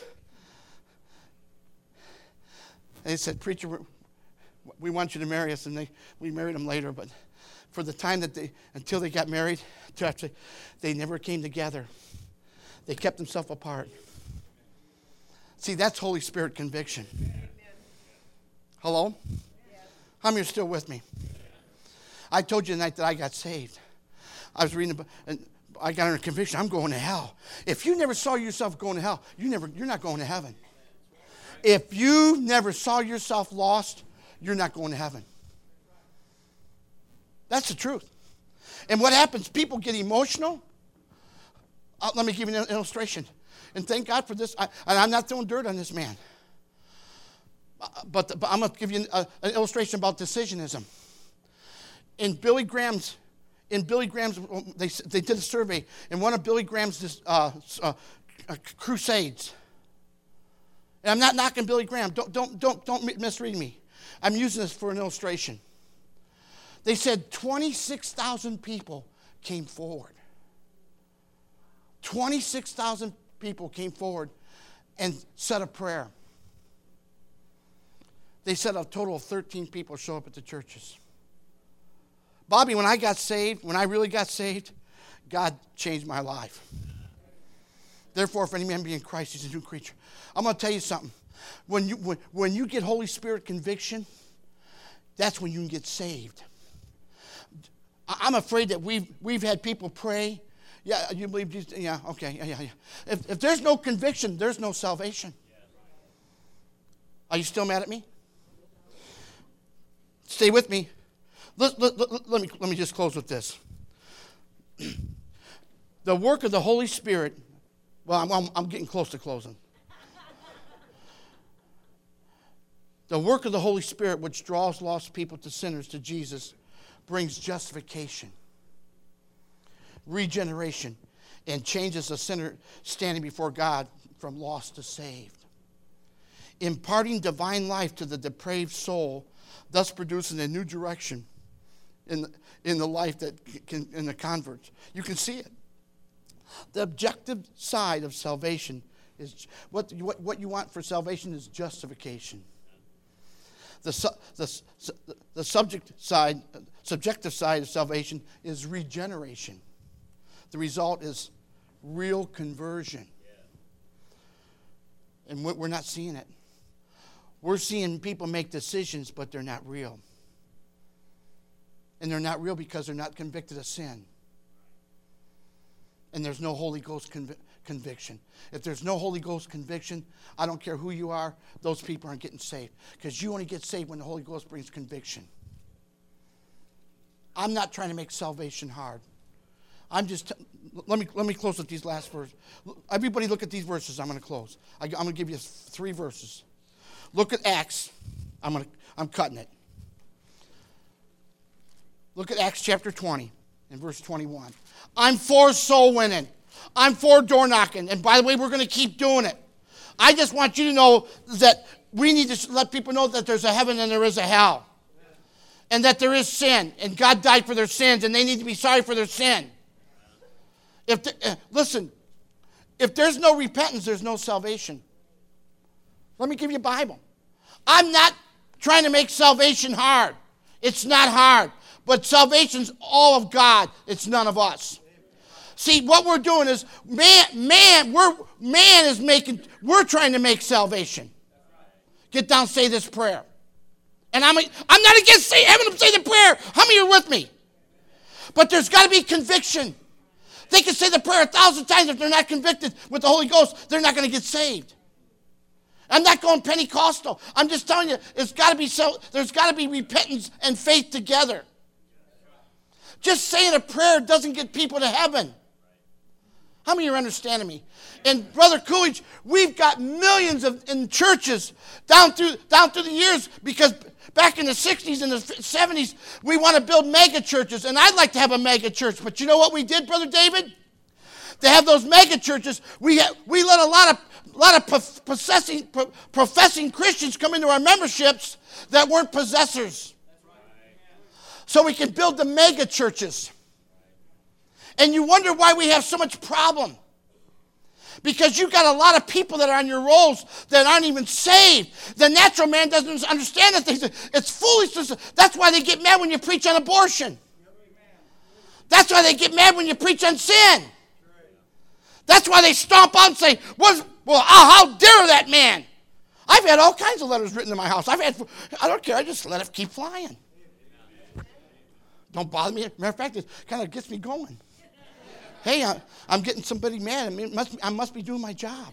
S1: And they said, preacher, we want you to marry us. And we married him later. But for the time until they got married, they never came together. They kept themselves apart. See, that's Holy Spirit conviction. Hello? How many are still with me? I told you tonight that I got saved. I was reading, and I got under conviction. I'm going to hell. If you never saw yourself going to hell, you're not going to heaven. If you never saw yourself lost, you're not going to heaven. That's the truth. And what happens? People get emotional. Let me give you an illustration. And thank God for this. And I'm not throwing dirt on this man. But I'm going to give you an illustration about decisionism. In Billy Graham's, they did a survey in one of Billy Graham's crusades. And I'm not knocking Billy Graham. Don't misread me. I'm using this for an illustration. They said 26,000 people came forward. 26,000 people came forward and said a prayer. They said a total of 13 people show up at the churches. Bobby, when I really got saved, God changed my life. Therefore, if any man be in Christ, he's a new creature. I'm going to tell you something. When you get Holy Spirit conviction, that's when you can get saved. I'm afraid that we've had people pray. Yeah, you believe Jesus? Yeah, okay, yeah. If there's no conviction, there's no salvation. Are you still mad at me? Stay with me. Let me just close with this. The work of the Holy Spirit. Well, I'm getting close to closing. The work of the Holy Spirit, which draws lost people to sinners to Jesus, brings justification, regeneration, and changes a sinner standing before God from lost to saved. Imparting divine life to the depraved soul, thus producing a new direction in the life in the converts. You can see it. The objective side of salvation is what you want for salvation is justification. The subjective side of salvation is regeneration. The result is real conversion. And we're not seeing it. We're seeing people make decisions, but they're not real. And they're not real because they're not convicted of sin. And there's no Holy Ghost conviction. If there's no Holy Ghost conviction, I don't care who you are, those people aren't getting saved. Because you only get saved when the Holy Ghost brings conviction. I'm not trying to make salvation hard. I'm just, let me close with these last verses. Everybody look at these verses. I'm going to close. I'm going to give you 3 verses. Look at Acts. I'm cutting it. Look at Acts chapter 20 and verse 21. I'm for soul winning. I'm for door knocking. And by the way, we're going to keep doing it. I just want you to know that we need to let people know that there's a heaven and there is a hell. And that there is sin. And God died for their sins. And they need to be sorry for their sin. Listen, if there's no repentance, there's no salvation. Let me give you a Bible. I'm not trying to make salvation hard. It's not hard. But salvation's all of God. It's none of us. See, what we're doing is, we're trying to make salvation. Get down, say this prayer. And I'm not against having them say the prayer. How many are with me? But there's got to be conviction. They can say the prayer 1,000 times. If they're not convicted with the Holy Ghost, they're not going to get saved. I'm not going Pentecostal. I'm just telling you, there's got to be repentance and faith together. Just saying a prayer doesn't get people to heaven. How many are understanding me? And Brother Coolidge, we've got millions in churches down through the years, because back in the 60s and the 70s, we want to build mega churches. And I'd like to have a mega church. But you know what we did, Brother David? To have those mega churches, we let a lot of professing Christians come into our memberships that weren't possessors. So we can build the mega churches. And you wonder why we have so much problem. Because you've got a lot of people that are on your rolls that aren't even saved. The natural man doesn't understand the things. It's foolishness. That's why they get mad when you preach on abortion. That's why they get mad when you preach on sin. That's why they stomp out and say, how dare that man? I've had all kinds of letters written to my house. I don't care. I just let it keep flying. Don't bother me. Matter of fact, it kind of gets me going. Hey, I'm getting somebody mad. I must be doing my job.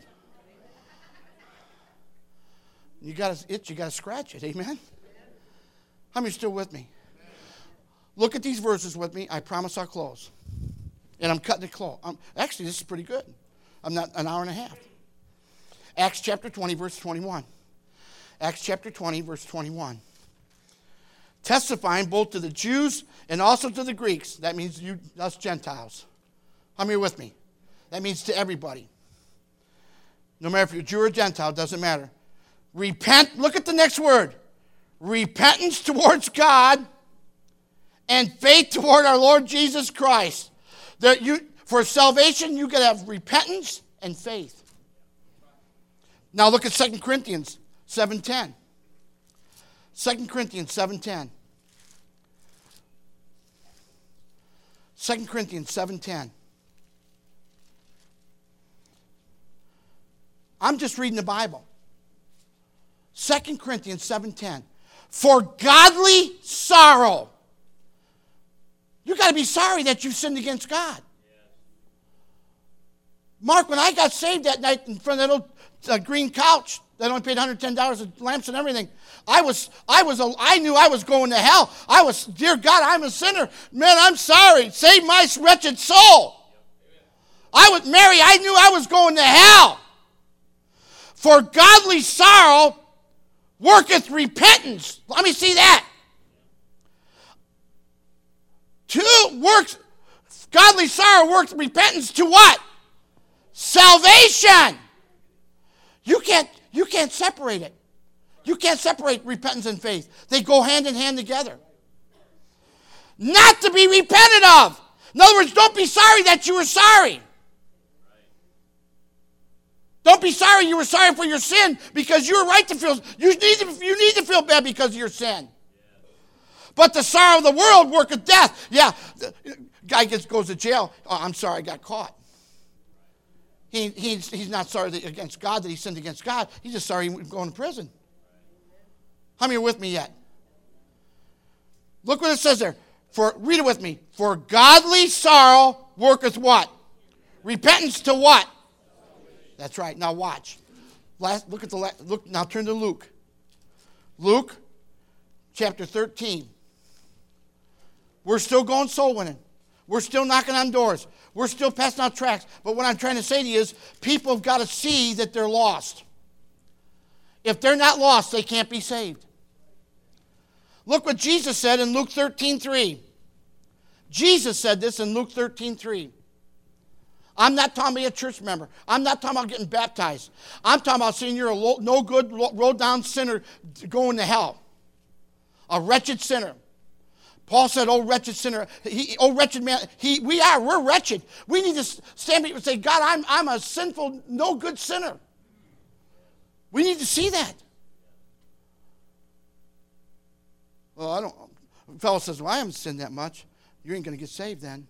S1: You got to itch, you got to scratch it. Amen? How many are still with me? Look at these verses with me. I promise I'll close. And I'm cutting it close. Actually, this is pretty good. I'm not an hour and a half. Acts chapter 20, verse 21. Acts chapter 20, verse 21. Testifying both to the Jews and also to the Greeks. That means us Gentiles. How many are with me? That means to everybody. No matter if you're Jew or Gentile, it doesn't matter. Repent. Look at the next word. Repentance towards God and faith toward our Lord Jesus Christ. For salvation, you got to have repentance and faith. Now look at 2 Corinthians 7:10. 2 Corinthians 7:10. 2 Corinthians 7:10. I'm just reading the Bible. 2 Corinthians 7:10. For godly sorrow. You got to be sorry that you sinned against God. Mark, when I got saved that night in front of that old green couch that only paid $110 of lamps and everything, I knew I was going to hell. Dear God, I'm a sinner. Man, I'm sorry. Save my wretched soul. Mary, I knew I was going to hell. For godly sorrow worketh repentance. Let me see that. Godly sorrow works repentance to what? Salvation. You can't separate it. You can't separate repentance and faith. They go hand in hand together. Not to be repented of. In other words, don't be sorry that you were sorry. Don't be sorry you were sorry for your sin, because you were right to feel. You need to feel bad because of your sin. But the sorrow of the world worketh death. Yeah, guy goes to jail. Oh, I'm sorry, I got caught. He's not sorry against God that he sinned against God. He's just sorry he was going to prison. How many are with me yet? Look what it says there. Read it with me. For godly sorrow worketh what? Repentance to what? That's right. Now watch. Look. Now turn to Luke. Luke, chapter 13. We're still going soul winning. We're still knocking on doors. We're still passing out tracts. But what I'm trying to say to you is, people have got to see that they're lost. If they're not lost, they can't be saved. Look what Jesus said in Luke 13:3. Jesus said this in Luke 13:3. I'm not talking about a church member. I'm not talking about getting baptized. I'm talking about seeing you're a no good, rolled down sinner going to hell. A wretched sinner. Paul said, "Oh, wretched sinner." Oh, wretched man. We're wretched. We need to stand up and say, "God, I'm a sinful, no good sinner." We need to see that. Well, a fellow says, "Well, I haven't sinned that much." You ain't going to get saved then.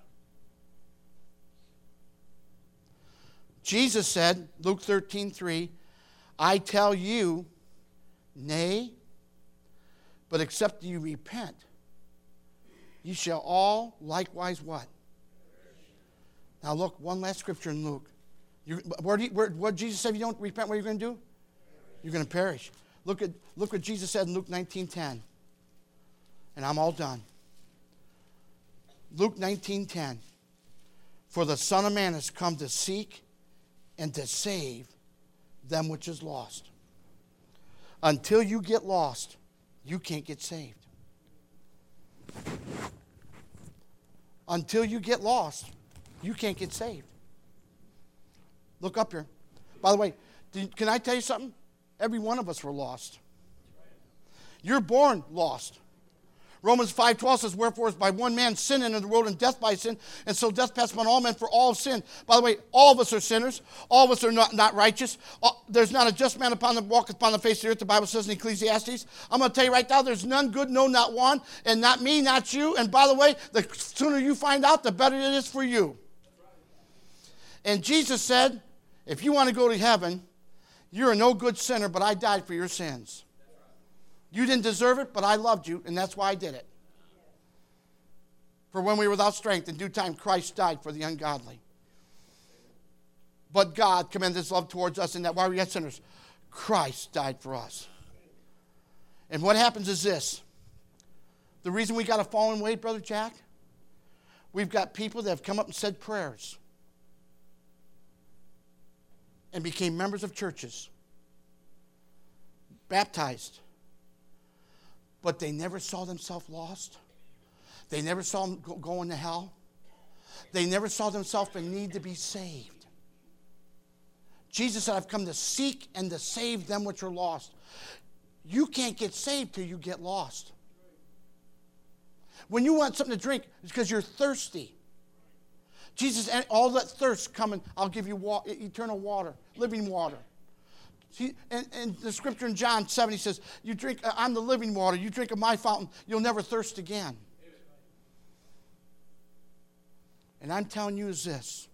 S1: Jesus said, Luke 13:3, "I tell you, nay, but except you repent, ye shall all likewise" what? Now look, one last scripture in Luke. What Jesus said, if you don't repent, what are you going to do? You're going to perish. Look what Jesus said in Luke 19:10. And I'm all done. Luke 19:10. "For the Son of Man has come to seek and to save them which is lost." Until you get lost, you can't get saved. Until you get lost, you can't get saved. Look up here. By the way, can I tell you something? Every one of us were lost. You're born lost. Romans 5:12 says, "Wherefore is by one man sin entered the world, and death by sin, and so death passed upon all men, for all have sinned." By the way, all of us are sinners. All of us are not righteous. There's not a just man walketh upon the face of the earth, the Bible says in Ecclesiastes. I'm going to tell you right now, there's none good, no, not one, and not me, not you. And by the way, the sooner you find out, the better it is for you. And Jesus said, if you want to go to heaven, you're a no good sinner, but I died for your sins. You didn't deserve it, but I loved you, and that's why I did it. For when we were without strength, in due time Christ died for the ungodly. But God commended his love towards us in that while we were yet sinners, Christ died for us. And what happens is this. The reason we got a fallen way, Brother Jack, we've got people that have come up and said prayers and became members of churches, baptized, but they never saw themselves lost. They never saw them going to hell. They never saw themselves in need to be saved. Jesus said, "I've come to seek and to save them which are lost." You can't get saved till you get lost. When you want something to drink, it's because you're thirsty. Jesus, all that thirst coming, I'll give you eternal water, living water. See, and the scripture in John 7, he says, "You drink, I'm the living water. You drink of my fountain, you'll never thirst again." And I'm telling you is this.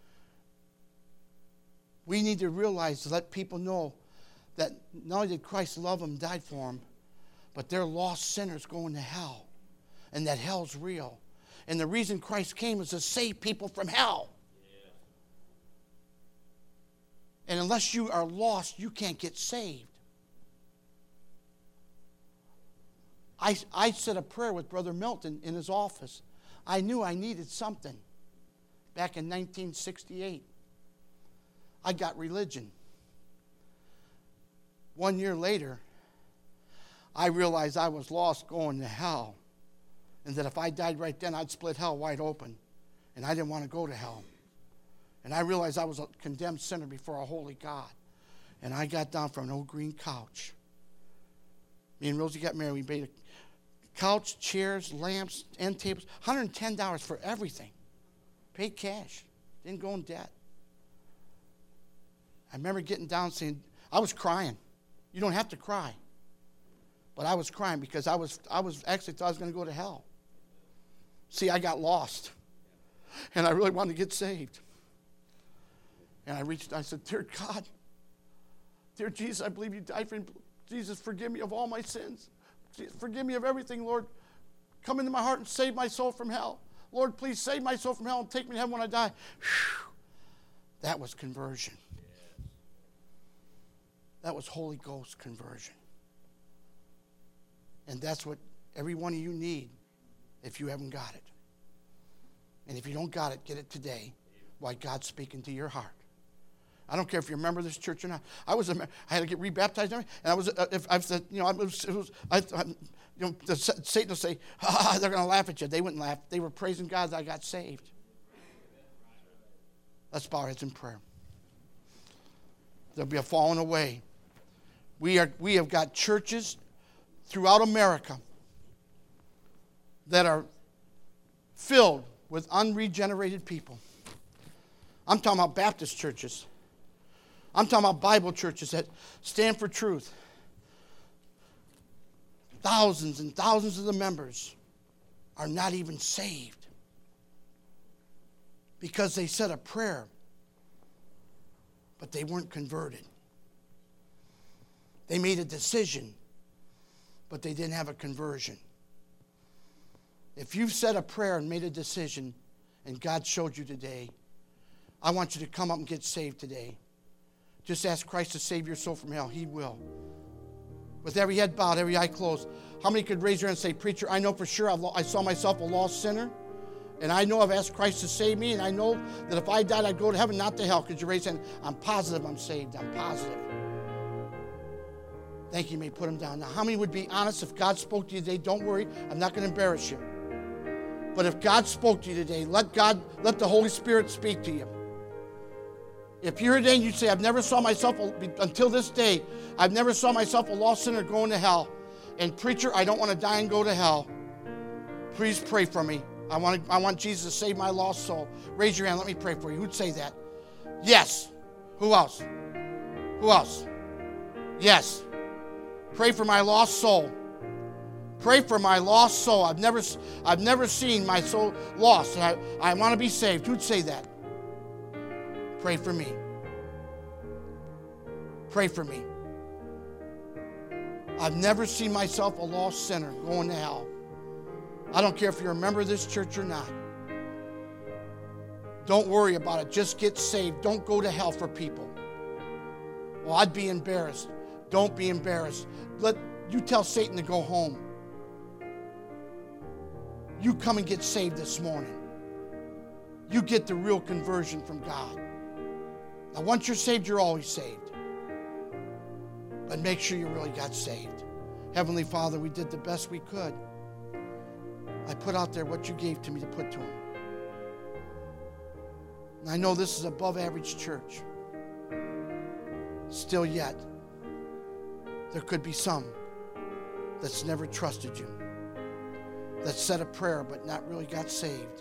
S1: We need to realize, to let people know that not only did Christ love them, died for them, but they're lost sinners going to hell. And that hell's real. And the reason Christ came is to save people from hell. And unless you are lost, you can't get saved. I said a prayer with Brother Milton in his office. I knew I needed something back in 1968. I got religion. 1 year later, I realized I was lost going to hell. And that if I died right then, I'd split hell wide open. And I didn't want to go to hell. And I realized I was a condemned sinner before a holy God. And I got down from an old green couch. Me and Rosie got married. We made a couch, chairs, lamps, end tables. $110 for everything. Paid cash. Didn't go in debt. I remember getting down saying, I was crying. You don't have to cry. But I was crying because I was actually thought I was going to go to hell. See, I got lost. And I really wanted to get saved. And I said, "Dear God, dear Jesus, I believe you died for me. Jesus, forgive me of all my sins. Forgive me of everything, Lord. Come into my heart and save my soul from hell. Lord, please save my soul from hell and take me to heaven when I die." Whew. That was conversion. That was Holy Ghost conversion. And that's what every one of you need if you haven't got it. And if you don't got it, get it today while God's speaking to your heart. I don't care if you're a member of this church or not. I had to get rebaptized, and I was. If I've said, Satan will say, they're going to laugh at you. They wouldn't laugh. They were praising God that I got saved. Let's bow our heads in prayer. There'll be a falling away. We have got churches throughout America that are filled with unregenerated people. I'm talking about Baptist churches. I'm talking about Bible churches that stand for truth. Thousands and thousands of the members are not even saved because they said a prayer, but they weren't converted. They made a decision, but they didn't have a conversion. If you've said a prayer and made a decision and God showed you today, I want you to come up and get saved today. Just ask Christ to save your soul from hell. He will. With every head bowed, every eye closed. How many could raise their hand and say, preacher, I know for sure I saw myself a lost sinner, and I know I've asked Christ to save me, and I know that if I died, I'd go to heaven, not to hell. Could you raise your hand? I'm positive I'm saved. I'm positive. Thank you. You may put them down. Now, how many would be honest if God spoke to you today? Don't worry. I'm not going to embarrass you. But if God spoke to you today, let the Holy Spirit speak to you. If you're here today and you say, I've never saw myself, until this day, I've never saw myself a lost sinner going to hell. And preacher, I don't want to die and go to hell. Please pray for me. I want Jesus to save my lost soul. Raise your hand. Let me pray for you. Who'd say that? Yes. Who else? Who else? Yes. Pray for my lost soul. Pray for my lost soul. I've never seen my soul lost. And I want to be saved. Who'd say that? Pray for me. Pray for me. I've never seen myself a lost sinner going to hell. I don't care if you're a member of this church or not. Don't worry about it. Just get saved. Don't go to hell for people. Well, I'd be embarrassed. Don't be embarrassed. You tell Satan to go home. You come and get saved this morning. You get the real conversion from God. Now, once you're saved, you're always saved. But make sure you really got saved. Heavenly Father, we did the best we could. I put out there what you gave to me to put to him. And I know this is above average church. Still yet, there could be some that's never trusted you, that said a prayer but not really got saved.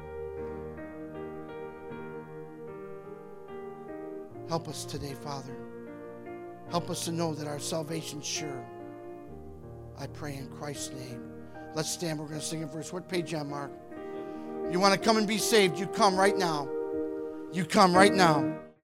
S1: Help us today, Father. Help us to know that our salvation's sure. I pray in Christ's name. Let's stand. We're going to sing a verse. What page on, Mark? You want to come and be saved? You come right now. You come right now.